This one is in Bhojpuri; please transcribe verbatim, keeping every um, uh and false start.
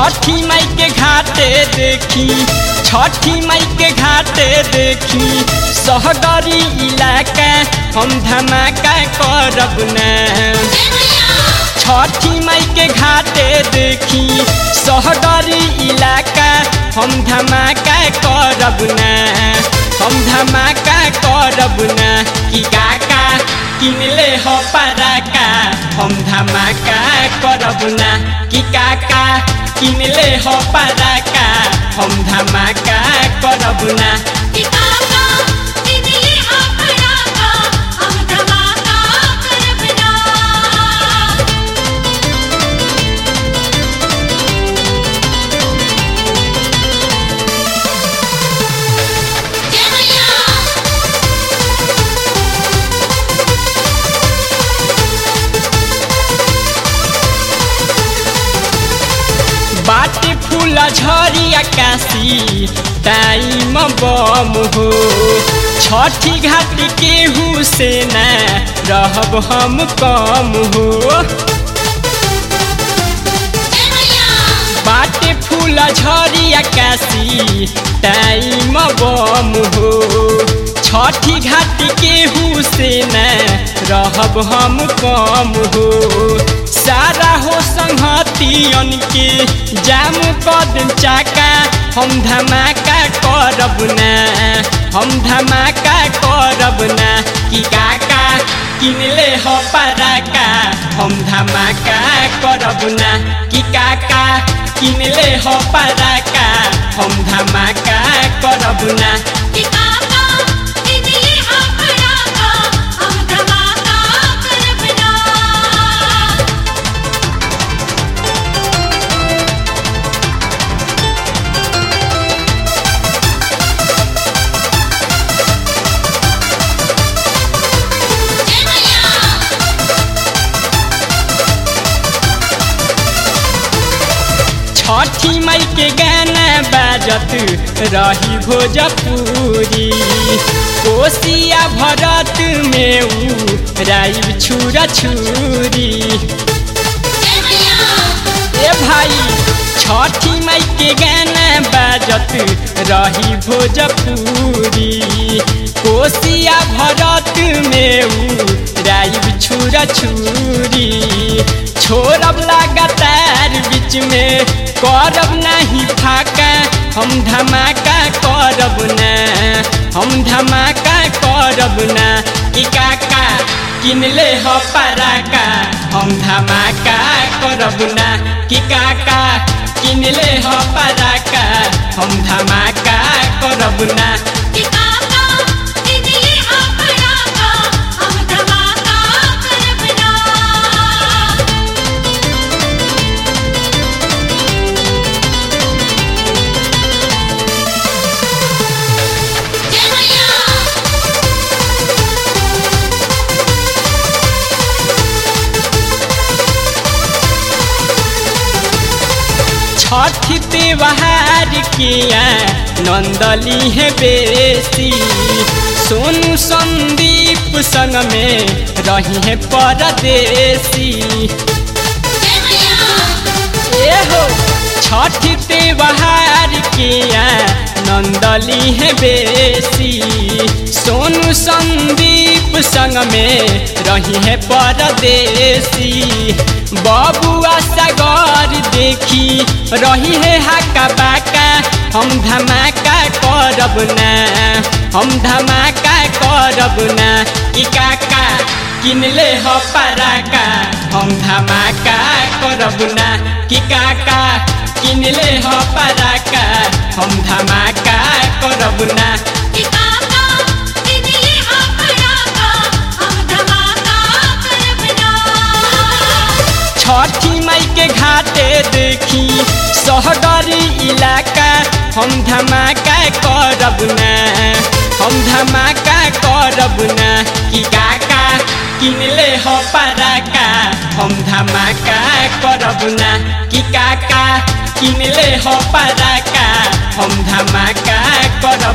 छठी माई के घाटे देखी छठी माई के घाटे देखी सहगरी इलाका हम धमाका करब ना। छठी माई के घाटे देखी सहगरी इलाका हम धमाका करब ना हम धमाका करब ना। कि काका किनले हो पराका हम धमाका करब ना। कि काका किनले हो पराका हम धमाका करब ना। कि काका किनले हो पराका हम धमाका करब ना। जय मैया बाटे फूला झरी आकाशी टाइम बम हो। छठी घाट केहू से न रहब हम कम हो। जय मैया बाटे फूला झरी आकाशी टाइम बम हो। छठी घाट केहू से न रहब हम कम हो। सारा हो संगतियन के जाम कदम चाका हम धमाका करब ना हम धमाका करब ना। कि काका किनले हो पराका हम धमाका करब ना। कि काका किनले हो पराका हम धमाका करब ना। कि काका किनले हो पराका हम धमाका करब ना। जय मैया छठी माई के गाना बाजत रही भोजपुरी। कोसिया भरत में ऊ राइब छुरा छुरी। जय मैया ए भाई छठी माई के गाना बाजत रही भोजपुरी। कोसिया भरत में ऊ राइब छुरा छुरी। छोड़ब लगातार बीच में करब नहीं फाका हम धमाका करब ना हम धमाका करब ना। कि काका किनले हो पराका हम धमाका करब ना। कि काका किनले हो पराका हम धमाका करब ना। कि काका किनले हो पराका हम धमाका करब ना। जय मैया छठी त्योहार किया नंदली है बेसी। सोनू संदीप संग में रही है परदेसी। जय मैया ए हो छठी त्योहार किया नंदली है बेसी। सोनू संदीप संग में रही है परदेसी। बबुआ सागर देखी रही है हाका बाका हम धमाका करब ना हम धमाका करब ना। कि काका किनले हो पराका हम धमाका करब ना। कि काका किनले हो पराका हम धमाका करब ना। कि काका किनले हो पराका हम धमाका करब ना। छठी माई के घाटे देखी सहगरी इलाका हम धमाका करब ना हम धमाका करब ना। कि काका किनले हो पराका हम धमाका करब ना। कि काका किनले हो पराका हम धमाका करब